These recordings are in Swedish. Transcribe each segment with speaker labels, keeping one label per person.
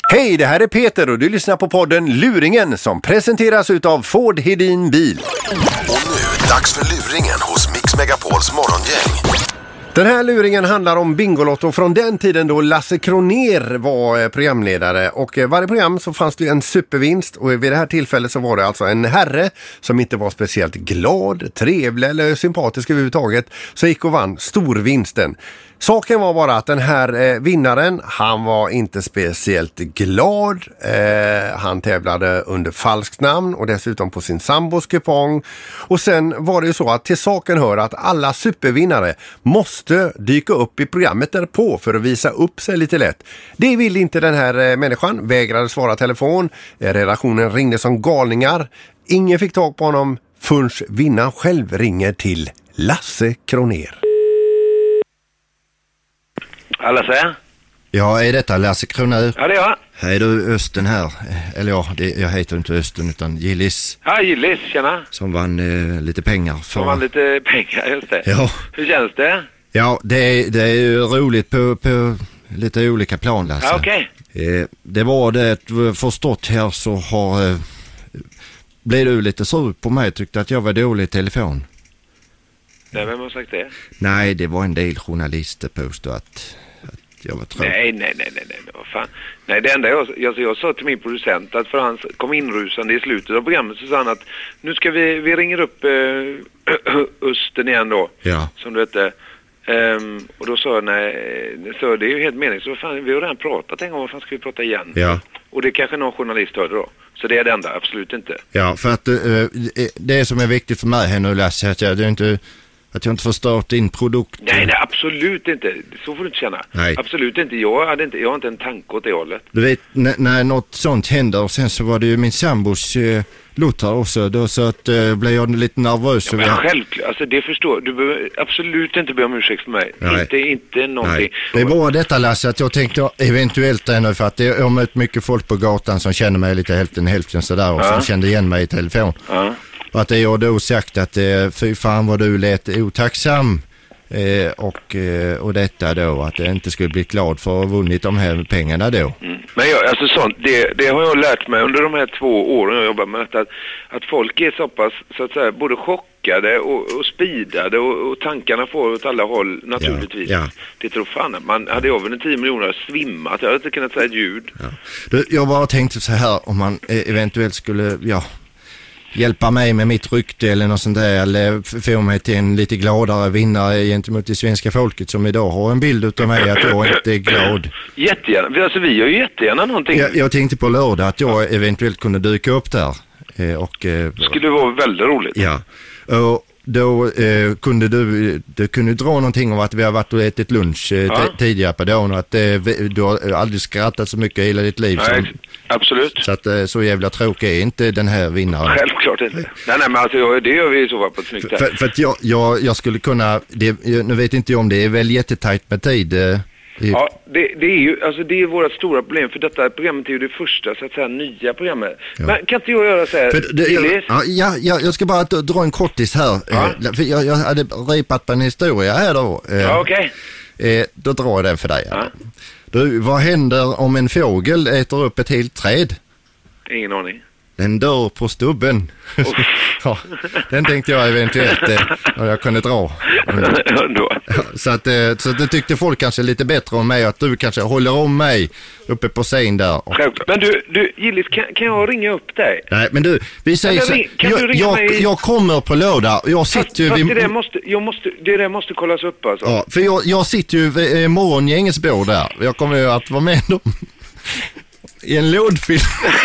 Speaker 1: Hej, det här är Peter och du lyssnar på podden Luringen som presenteras utav Ford Hedin Bil.
Speaker 2: Och nu, dags för Luringen hos Mix Megapols morgongäng.
Speaker 1: Den här luringen handlar om Bingolotto från den tiden då Lasse Kronér var programledare. Och varje program så fanns det en supervinst och vid det här tillfället så var det alltså en herre som inte var speciellt glad, trevlig eller sympatisk överhuvudtaget så gick och vann storvinsten. Saken var bara att den här vinnaren, han var inte speciellt glad. Han tävlade under falskt namn och dessutom på sin sambos kupong. Och sen var det ju så att till saken hör att alla supervinnare måste dyka upp i programmet därpå för att visa upp sig lite lätt. Det ville inte den här människan, vägrade svara telefon. Redaktionen ringde som galningar. Ingen fick tag på honom förrän vinnaren själv ringer till Lasse Kronér.
Speaker 3: Lasse?
Speaker 4: Ja, är detta Lasse Kronér?
Speaker 3: Ja, det är jag.
Speaker 4: Hej du, Östen här. Eller ja, jag heter inte Östen utan Gillis.
Speaker 3: Ja, Gillis, tjena.
Speaker 4: Som vann lite pengar.
Speaker 3: Som vann lite pengar, just det.
Speaker 4: Ja.
Speaker 3: Hur känns det?
Speaker 4: Ja, det är ju roligt på lite olika plan, Lasse.
Speaker 3: Ja, okej.
Speaker 4: Det var det, förstått här så blev du lite sur på mig, tyckte att jag var dålig i telefon.
Speaker 3: Nej, vem har sagt det?
Speaker 4: Nej, det var en del journalister påstod att jag var tråkig.
Speaker 3: Nej, vad fan. Nej, det enda jag sa till min producent att för han kom inrusande i slutet av programmet så sa han att nu ska vi ringer upp Östen igen då.
Speaker 4: Ja.
Speaker 3: Som du hette. Och då sa jag nej, så det är ju helt meningslöst. Fan, vi har redan pratat en gång, vad fan ska vi prata igen?
Speaker 4: Ja.
Speaker 3: Och det kanske någon journalist hörde då. Så det är det enda, absolut inte.
Speaker 4: Ja, för att det som är viktigt för mig här nu, Lasse, att jag inte förstört din produkt.
Speaker 3: Nej, absolut inte. Så får du inte känna.
Speaker 4: Nej.
Speaker 3: Absolut inte. Jag har inte en tanke åt det hållet.
Speaker 4: Du vet, när något sånt händer och sen så var det ju min sambos Lothar också, då så att blev jag lite nervös.
Speaker 3: Ja, men självklart, alltså det förstår du behöver absolut inte be om ursäkt för mig. Inte någonting.
Speaker 4: Nej. Det är bara detta, Lasse, att jag tänkte eventuellt ännu för att jag har mött mycket folk på gatan som känner mig lite hälften sådär och som kände igen mig i telefon.
Speaker 3: Ja.
Speaker 4: Och att jag då sagt att fy fan vad du lät otacksam och detta då, att jag inte skulle bli glad för att ha vunnit de här pengarna då.
Speaker 3: Men alltså sånt, det har jag lärt mig under de här 2 åren jag jobbar med detta, att folk är så pass, så att säga, både chockade och speedade och tankarna får åt alla håll naturligtvis.
Speaker 4: Ja.
Speaker 3: Det tror fan att man hade jag vunnit 10 miljoner svimmat, jag hade inte kunnat säga ett ljud.
Speaker 4: Ja. Du, jag bara tänkte så här, om man eventuellt skulle, hjälpa mig med mitt rykte eller något sånt där, eller få mig till en lite gladare vinnare gentemot det svenska folket som idag har en bild utav mig att jag inte är glad.
Speaker 3: Jättegärna, alltså vi gör ju jättegärna någonting.
Speaker 4: Jag tänkte på lördag att jag eventuellt kunde dyka upp där.
Speaker 3: Skulle vara väldigt roligt.
Speaker 4: Ja, och då kunde du kunde dra någonting om att vi har varit och ätit lunch tidigare på dagen och att du har aldrig skrattat så mycket i hela ditt liv.
Speaker 3: Nej, absolut.
Speaker 4: Så att så jävla tråkig är inte den här vinnaren.
Speaker 3: Självklart inte. Nej, men alltså det gör vi i så fall på ett snyggt sätt.
Speaker 4: För att jag skulle kunna, nu vet inte jag om det är väl jättetajt med tid.
Speaker 3: Ja, det är ju, alltså det är vårt stora problem, för detta programmet är ju det första, så att säga, nya programmet. Ja. Men kan inte jag göra så här?
Speaker 4: Jag ska bara dra en kortis här.
Speaker 3: Ja.
Speaker 4: För jag hade repat på en historia här då.
Speaker 3: Ja, okej.
Speaker 4: Då drar jag den för dig.
Speaker 3: Ja.
Speaker 4: Du, vad händer om en fågel äter upp ett helt träd?
Speaker 3: Ingen aning.
Speaker 4: Den dör på stubben. Ja, den tänkte jag eventuellt jag kunde dra. Så det tyckte folk kanske lite bättre om mig, att du kanske håller om mig uppe på scen där.
Speaker 3: Men du Gillis, kan jag ringa upp dig?
Speaker 4: Nej, men du, vi säger så. Jag kommer på lördag och jag sitter ju
Speaker 3: det måste kollas upp alltså.
Speaker 4: Ja, för jag sitter ju vid morgongängets bord där. Jag kommer ju att vara med dem i en lådfilm.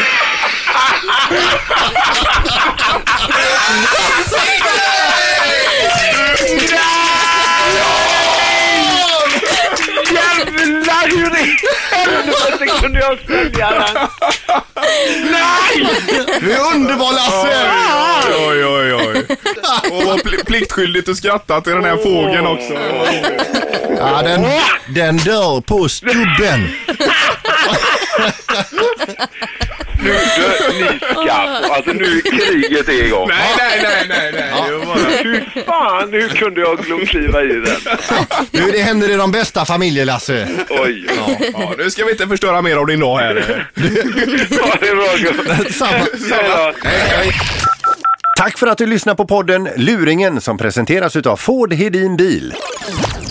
Speaker 3: Jävlar hur det kunde jag sälja den. Nej!
Speaker 1: Du är underbar, Lasse!
Speaker 5: Oj. Och var pliktskyldigt att skratta till den här fågeln också.
Speaker 4: Ja, den dör på stubben.
Speaker 3: Ni ska. Alltså nu är kriget igång.
Speaker 5: Nej.
Speaker 3: Hur fan, hur kunde jag kliva i den?
Speaker 1: Nu det händer i de bästa familjer, Lasse.
Speaker 3: Oj.
Speaker 5: Ja, nu ska vi inte förstöra mer av din dag här.
Speaker 3: Ja, det är bra.
Speaker 1: Samma. Tack för att du lyssnar på podden Luringen som presenteras utav Ford Hedin Bil.